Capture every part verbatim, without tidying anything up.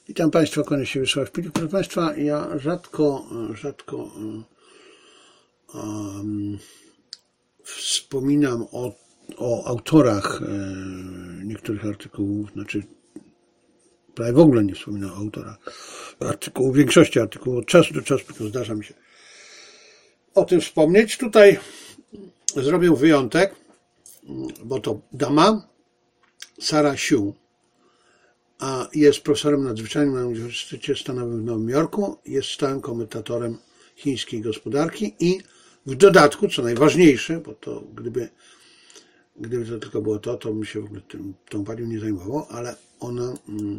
Witam Państwa, kłaniam się Wiesław Pilik. Proszę Państwa, ja rzadko, rzadko um, wspominam o, o autorach niektórych artykułów, znaczy prawie w ogóle nie wspominam o autorach artykułów, większości artykułów od czasu do czasu, tylko zdarza mi się o tym wspomnieć. Tutaj zrobię wyjątek, bo to dama, Sarah Hsu, a jest profesorem nadzwyczajnym na Uniwersytecie Stanowym w Nowym Jorku, jest stałym komentatorem chińskiej gospodarki i w dodatku, co najważniejsze, bo to gdyby, gdyby to tylko było to, to bym się w ogóle tym, tą panią nie zajmował, ale ona,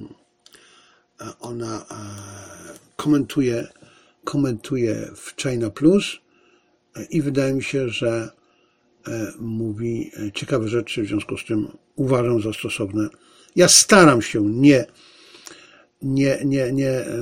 ona komentuje, komentuje w China Plus i wydaje mi się, że mówi ciekawe rzeczy, w związku z tym uważam za stosowne. Ja staram się nie, nie, nie, nie e,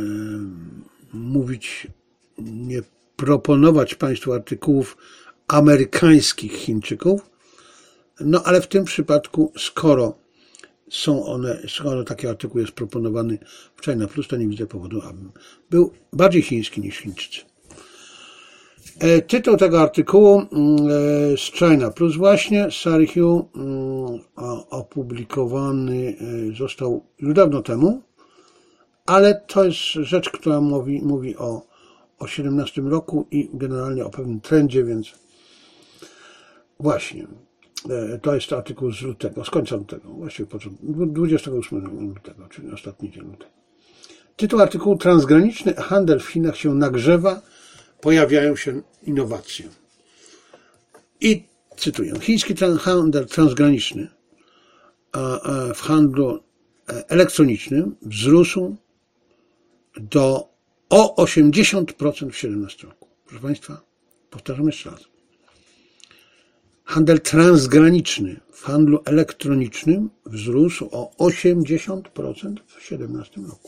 mówić, nie proponować Państwu artykułów amerykańskich Chińczyków, no ale w tym przypadku, skoro są one, skoro taki artykuł jest proponowany w China Plus, to nie widzę powodu, abym był bardziej chiński niż Chińczycy. Tytuł tego artykułu z China Plus właśnie, Sarah Hsu, opublikowany został już dawno temu, ale to jest rzecz, która mówi, mówi o, o siedemnastym roku i generalnie o pewnym trendzie, więc właśnie, to jest artykuł z lutego, z końca lutego, właściwie dwudziestego ósmego lutego, czyli ostatni dzień lutego. Tytuł artykułu: Transgraniczny handel w Chinach się nagrzewa, pojawiają się innowacje. I cytuję: chiński handel transgraniczny w handlu elektronicznym wzrósł do o osiemdziesiąt procent w siedemnastym roku. Proszę Państwa, powtarzam jeszcze raz. Handel transgraniczny w handlu elektronicznym wzrósł o osiemdziesiąt procent w siedemnastym roku.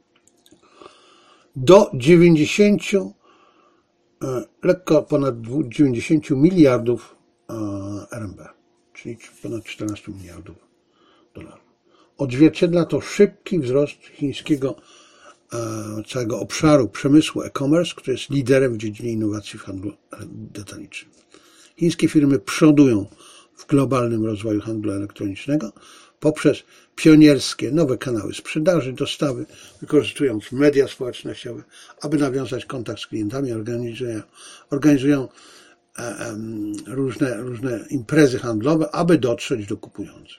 Do dziewięćdziesięciu, lekko ponad dziewięćdziesięciu miliardów R M B, czyli ponad czternastu miliardów dolarów. Odzwierciedla to szybki wzrost chińskiego całego obszaru przemysłu e-commerce, który jest liderem w dziedzinie innowacji w handlu detalicznym. Chińskie firmy przodują w globalnym rozwoju handlu elektronicznego poprzez pionierskie nowe kanały sprzedaży, dostawy, wykorzystując media społecznościowe, aby nawiązać kontakt z klientami, organizują, organizują różne, różne imprezy handlowe, aby dotrzeć do kupujących.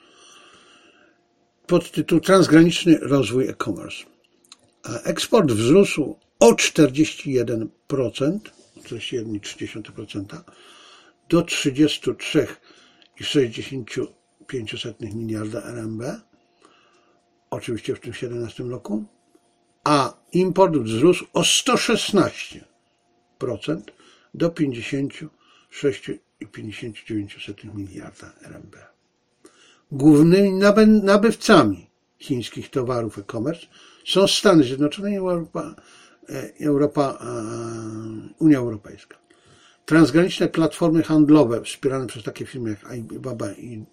Podtytuł: Transgraniczny rozwój e-commerce. Eksport wzrósł o czterdzieści jeden procent, czterdzieści jeden przecinek trzy procent do trzydziestu trzech przecinek sześćdziesiąt pięć miliarda R M B, oczywiście w tym siedemnastym roku, a import wzrósł o sto szesnaście procent do pięćdziesięciu sześciu przecinek pięćdziesiąt dziewięć miliarda R M B. Głównymi nabywcami chińskich towarów e-commerce są Stany Zjednoczone i Europa, Europa, Unia Europejska. Transgraniczne platformy handlowe wspierane przez takie firmy jak Alibaba i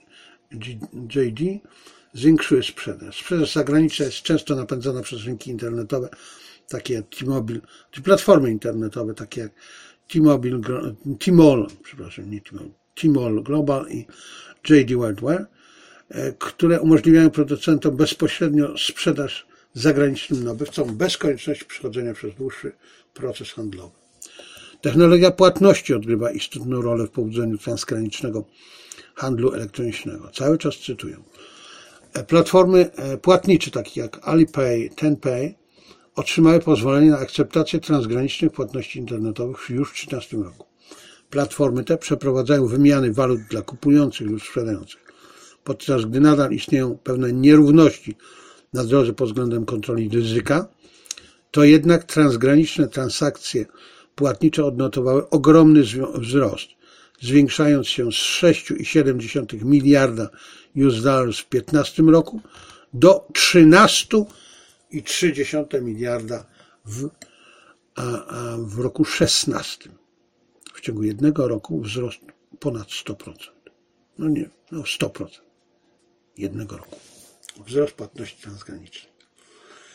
J D zwiększyły sprzedaż. Sprzedaż zagraniczna jest często napędzana przez rynki internetowe, takie jak T-Mobile, czy platformy internetowe, takie jak T-Mobile, T-Mall, przepraszam, nie T-Mobile, T-Mall Global i J D Worldware, które umożliwiają producentom bezpośrednio sprzedaż zagranicznym nabywcom bez konieczności przechodzenia przez dłuższy proces handlowy. Technologia płatności odgrywa istotną rolę w pobudzeniu transgranicznego handlu elektronicznego. Cały czas cytuję. Platformy płatnicze takie jak Alipay, Tenpay otrzymały pozwolenie na akceptację transgranicznych płatności internetowych już w dwa tysiące trzynastym roku. Platformy te przeprowadzają wymiany walut dla kupujących lub sprzedających. Podczas gdy nadal istnieją pewne nierówności na drodze pod względem kontroli ryzyka, to jednak transgraniczne transakcje płatnicze odnotowały ogromny wzrost, zwiększając się z sześć przecinek siedem miliarda U S dolarów w piętnastym roku do trzynaście przecinek trzy miliarda w, a, a w roku szesnastym. W ciągu jednego roku wzrost ponad sto procent. No nie, no sto procent. Jednego roku. Wzrost płatności transgranicznych.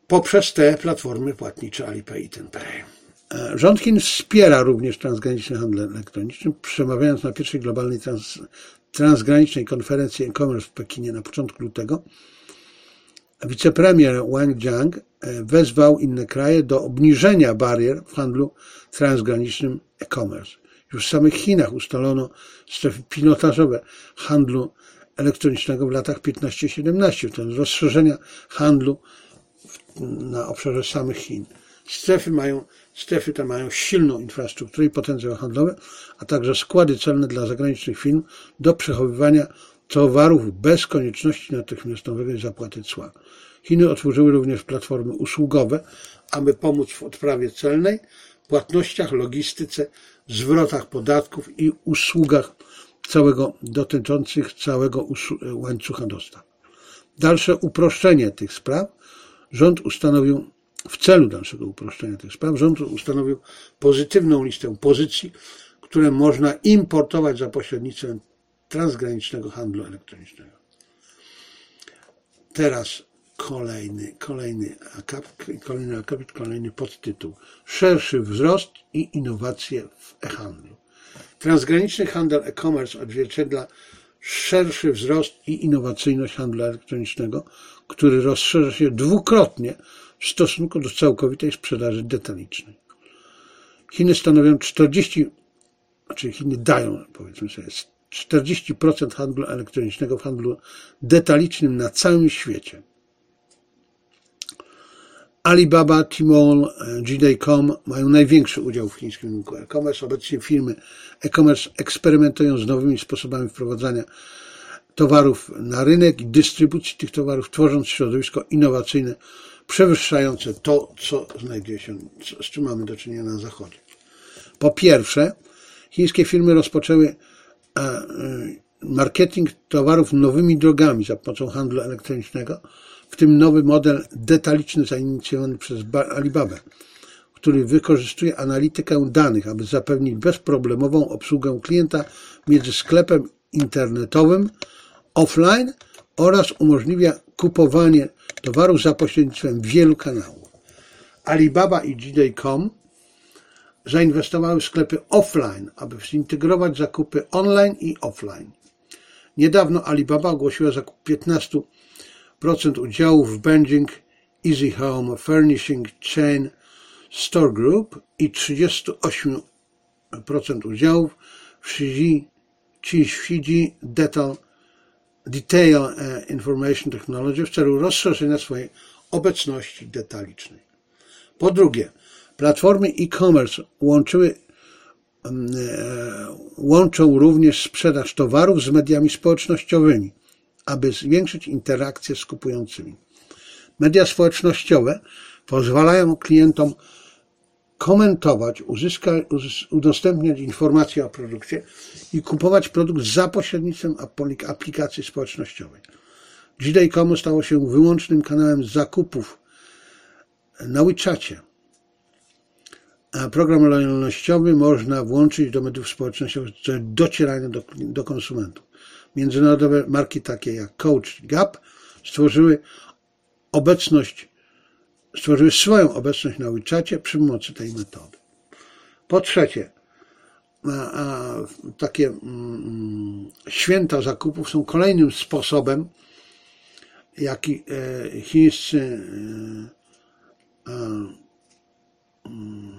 poprzez te platformy płatnicze Alipay i Tenpay. Rząd Chin wspiera również transgraniczny handel elektroniczny, przemawiając na pierwszej globalnej trans, transgranicznej konferencji e-commerce w Pekinie na początku lutego. Wicepremier Wang Jiang wezwał inne kraje do obniżenia barier w handlu transgranicznym e-commerce. Już w samych Chinach ustalono strefy pilotażowe handlu elektronicznego w latach piętnaście siedemnaście, to rozszerzenia handlu na obszarze samych Chin. Strefy, mają, strefy te mają silną infrastrukturę i potencjał handlowy, a także składy celne dla zagranicznych firm do przechowywania towarów bez konieczności natychmiastowej zapłaty cła. Chiny otworzyły również platformy usługowe, aby pomóc w odprawie celnej, płatnościach, logistyce, zwrotach podatków i usługach całego, dotyczących całego łańcucha dostaw. Dalsze uproszczenie tych spraw rząd ustanowił, w celu dalszego uproszczenia tych spraw, rząd ustanowił pozytywną listę pozycji, które można importować za pośrednictwem transgranicznego handlu elektronicznego. Teraz kolejny, kolejny akapit, kolejny akapit, kolejny podtytuł. Szerszy wzrost i innowacje w e-handlu. Transgraniczny handel e-commerce odzwierciedla szerszy wzrost i innowacyjność handlu elektronicznego, który rozszerza się dwukrotnie w stosunku do całkowitej sprzedaży detalicznej. Chiny stanowią czterdzieści, czyli Chiny dają, powiedzmy sobie, czterdzieści procent handlu elektronicznego w handlu detalicznym na całym świecie. Alibaba, Tmall, J D dot com mają największy udział w chińskim rynku e-commerce. Obecnie firmy e-commerce eksperymentują z nowymi sposobami wprowadzania towarów na rynek i dystrybucji tych towarów, tworząc środowisko innowacyjne przewyższające to, co znajduje się, z czym mamy do czynienia na Zachodzie. Po pierwsze, chińskie firmy rozpoczęły marketing towarów nowymi drogami za pomocą handlu elektronicznego, w tym nowy model detaliczny zainicjowany przez Alibabę, który wykorzystuje analitykę danych, aby zapewnić bezproblemową obsługę klienta między sklepem internetowym offline oraz umożliwia kupowanie towarów za pośrednictwem wielu kanałów. Alibaba i J D dot com zainwestowały w sklepy offline, aby zintegrować zakupy online i offline. Niedawno Alibaba ogłosiła zakup piętnaście procent udziałów w Beijing Easy Home Furnishing Chain Store Group i trzydzieści osiem procent udziałów w Shiji Detail, Detail Information Technology w celu rozszerzenia swojej obecności detalicznej. Po drugie, platformy e-commerce łączyły, łączą również sprzedaż towarów z mediami społecznościowymi, aby zwiększyć interakcję z kupującymi. Media społecznościowe pozwalają klientom komentować, uzyskać, udostępniać informacje o produkcie i kupować produkt za pośrednictwem aplikacji społecznościowej. J D dot com stało się wyłącznym kanałem zakupów na WeChacie. A program lojalnościowy można włączyć do mediów społecznościowych w celu docierania do, do konsumentów. Międzynarodowe marki takie jak Coach i Gap stworzyły obecność, stworzyły swoją obecność na WeChacie przy pomocy tej metody. Po trzecie, a, a, takie mm, święta zakupów są kolejnym sposobem, jaki e, chińscy e, e,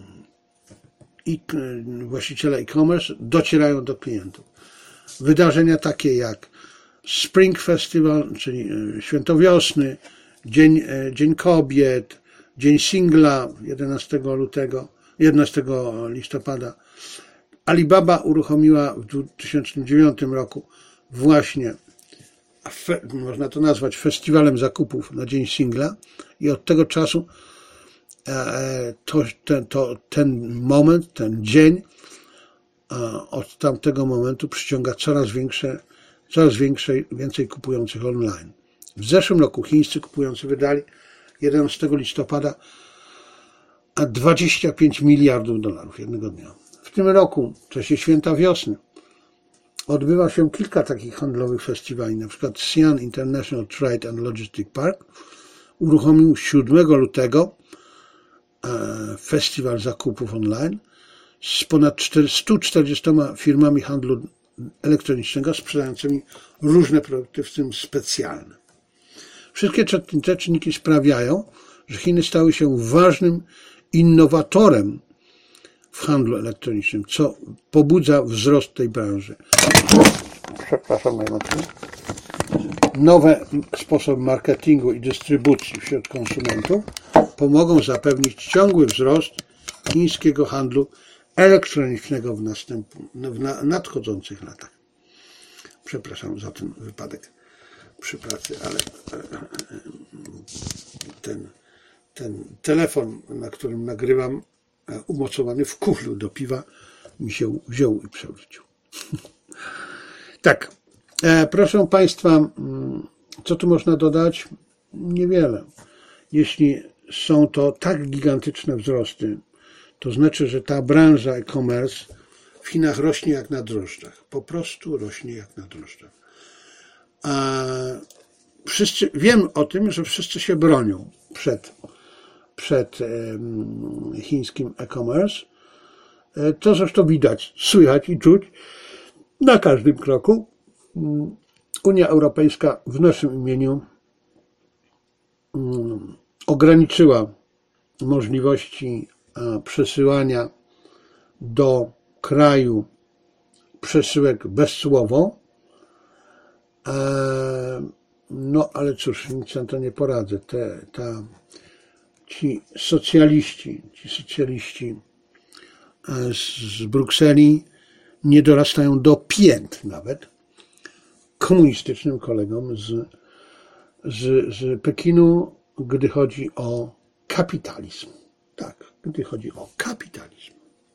i właściciele e-commerce docierają do klientów. Wydarzenia takie jak Spring Festival, czyli Święto Wiosny, Dzień, Dzień Kobiet, Dzień Singla jedenastego lutego, jedenastego listopada. Alibaba uruchomiła w dwa tysiące dziewiątym roku właśnie, można to nazwać festiwalem zakupów na Dzień Singla i od tego czasu to, ten, to, ten moment, ten dzień od tamtego momentu przyciąga coraz większe, coraz większe, więcej kupujących online. W zeszłym roku chińscy kupujący wydali jedenastego listopada dwadzieścia pięć miliardów dolarów jednego dnia. W tym roku, w czasie Święta Wiosny, odbywa się kilka takich handlowych festiwali, na przykład Xi'an International Trade and Logistics Park uruchomił siódmego lutego festiwal zakupów online z ponad stu czterdziestoma firmami handlu elektronicznego sprzedającymi różne produkty, w tym specjalne. Wszystkie te czynniki sprawiają, że Chiny stały się ważnym innowatorem w handlu elektronicznym, co pobudza wzrost tej branży. Przepraszam najmocniej. Nowe sposoby marketingu i dystrybucji wśród konsumentów pomogą zapewnić ciągły wzrost chińskiego handlu elektronicznego w, następ, w nadchodzących latach. Przepraszam za ten wypadek przy pracy, ale ten, ten telefon, na którym nagrywam, umocowany w kuflu do piwa, mi się wziął i przewrócił. Tak, proszę Państwa, co tu można dodać? Niewiele. Jeśli są to tak gigantyczne wzrosty, to znaczy, że ta branża e-commerce w Chinach rośnie jak na drożdżach. Po prostu rośnie jak na drożdżach. A wszyscy, wiem o tym, że wszyscy się bronią przed, przed chińskim e-commerce. To zresztą widać, słychać i czuć na każdym kroku. Unia Europejska w naszym imieniu ograniczyła możliwości przesyłania do kraju przesyłek bezcłowo. No ale cóż, nic na to nie poradzę. Te, ta, ci socjaliści, ci socjaliści z Brukseli nie dorastają do pięt nawet komunistycznym kolegom z, z, z Pekinu, gdy chodzi o kapitalizm. Tak, gdy chodzi o kapitalizm.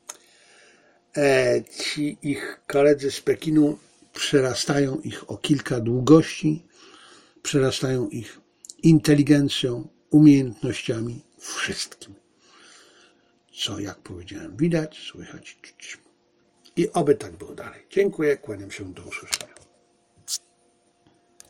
E, ci ich koledzy z Pekinu przerastają ich o kilka długości, przerastają ich inteligencją, umiejętnościami, wszystkim. Co, jak powiedziałem, widać, słychać, czuć. I oby tak było dalej. Dziękuję, kłaniam się, do usłyszenia.